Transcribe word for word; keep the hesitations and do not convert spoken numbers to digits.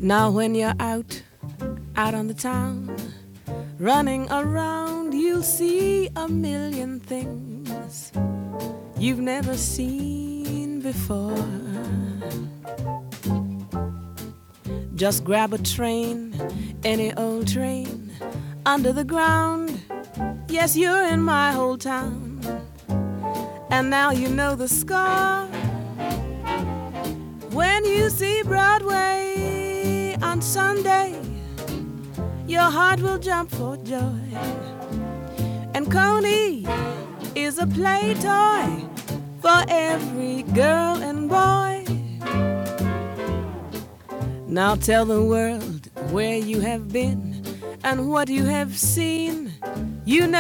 Now when you're out, out on the town, running around, you'll see a million things you've never seen before. Just grab a train, any old train, under the ground. Yes, you're in my whole town, and now you know the score. When you see Broadway on Sunday, your heart will jump for joy. And Coney is a play toy for every girl and boy. Now tell the world where you have been and what you have seen. You know